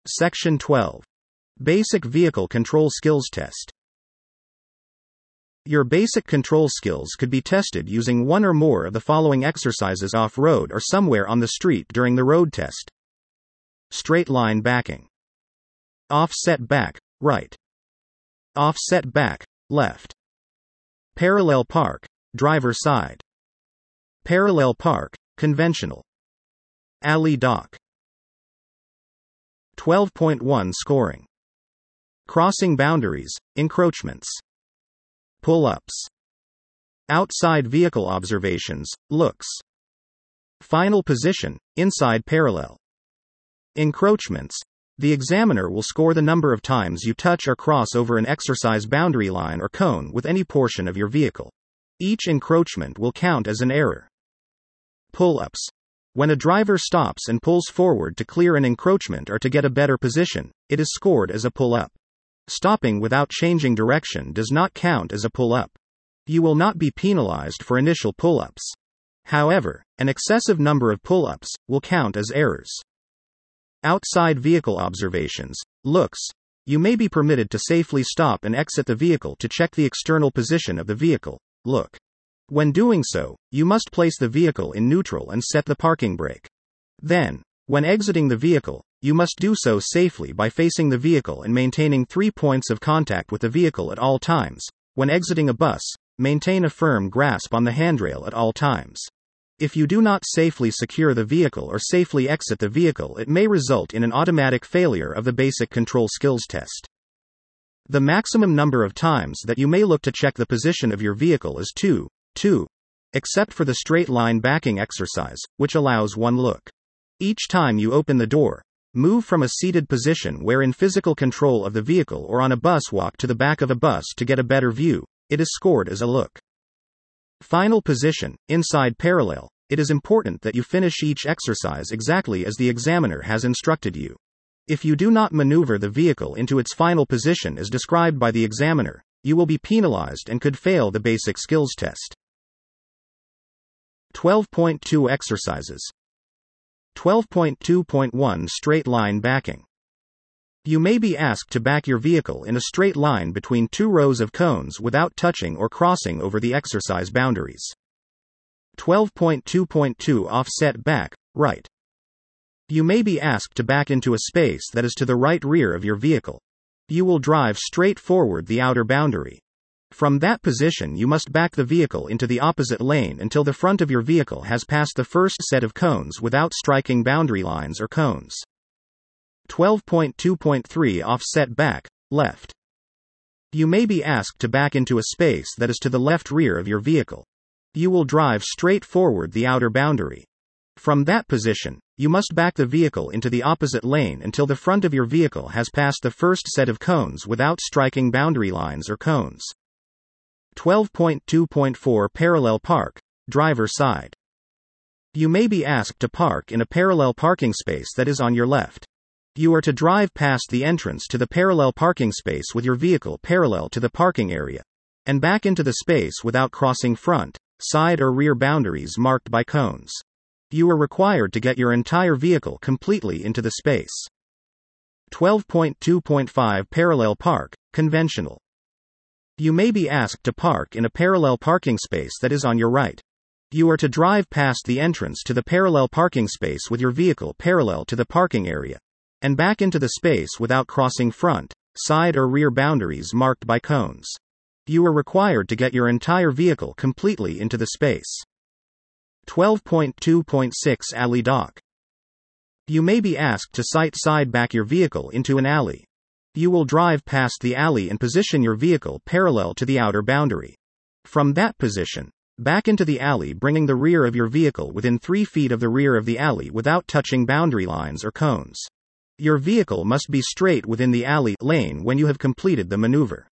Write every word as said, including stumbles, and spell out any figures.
Section twelve. Basic Vehicle Control Skills Test. Your basic control skills could be tested using one or more of the following exercises off-road or somewhere on the street during the road test. Straight line backing. Offset back, right. Offset back, left. Parallel park, driver side. Parallel park, conventional. Alley dock. twelve point one Scoring. Crossing boundaries, encroachments. Pull-ups. Outside vehicle observations, looks. Final position, inside parallel. Encroachments. The examiner will score the number of times you touch or cross over an exercise boundary line or cone with any portion of your vehicle. Each encroachment will count as an error. Pull-ups. When a driver stops and pulls forward to clear an encroachment or to get a better position, it is scored as a pull-up. Stopping without changing direction does not count as a pull-up. You will not be penalized for initial pull-ups. However, an excessive number of pull-ups will count as errors. Outside vehicle observations, looks. You may be permitted to safely stop and exit the vehicle to check the external position of the vehicle, look. When doing so, you must place the vehicle in neutral and set the parking brake. Then, when exiting the vehicle, you must do so safely by facing the vehicle and maintaining three points of contact with the vehicle at all times. When exiting a bus, maintain a firm grasp on the handrail at all times. If you do not safely secure the vehicle or safely exit the vehicle, it may result in an automatic failure of the basic control skills test. The maximum number of times that you may look to check the position of your vehicle is two, two, except for the straight line backing exercise, which allows one look. Each time you open the door, move from a seated position where in physical control of the vehicle or on a bus walk to the back of a bus to get a better view. It is scored as a look. Final position, inside parallel. It is important that you finish each exercise exactly as the examiner has instructed you. If you do not maneuver the vehicle into its final position as described by the examiner, you will be penalized and could fail the basic skills test. twelve point two Exercises. twelve point two point one Straight line backing. You may be asked to back your vehicle in a straight line between two rows of cones without touching or crossing over the exercise boundaries. twelve point two point two Offset back, right. You may be asked to back into a space that is to the right rear of your vehicle. You will drive straight forward the outer boundary. From that position, you must back the vehicle into the opposite lane until the front of your vehicle has passed the first set of cones without striking boundary lines or cones. twelve point two point three Offset back, left. You may be asked to back into a space that is to the left rear of your vehicle. You will drive straight forward the outer boundary. From that position, you must back the vehicle into the opposite lane until the front of your vehicle has passed the first set of cones without striking boundary lines or cones. twelve point two point four Parallel park, driver side. You may be asked to park in a parallel parking space that is on your left. You are to drive past the entrance to the parallel parking space with your vehicle parallel to the parking area, and back into the space without crossing front, side or rear boundaries marked by cones. You are required to get your entire vehicle completely into the space. twelve point two point five Parallel park, conventional. You may be asked to park in a parallel parking space that is on your right. You are to drive past the entrance to the parallel parking space with your vehicle parallel to the parking area, and back into the space without crossing front, side or rear boundaries marked by cones. You are required to get your entire vehicle completely into the space. twelve point two point six Alley dock. You may be asked to side back your vehicle into an alley. You will drive past the alley and position your vehicle parallel to the outer boundary. From that position, back into the alley, bringing the rear of your vehicle within three feet of the rear of the alley without touching boundary lines or cones. Your vehicle must be straight within the alley lane when you have completed the maneuver.